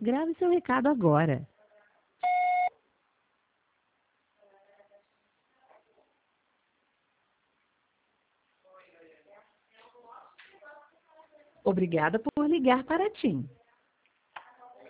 Grave seu recado agora. Obrigada por ligar para a TIM.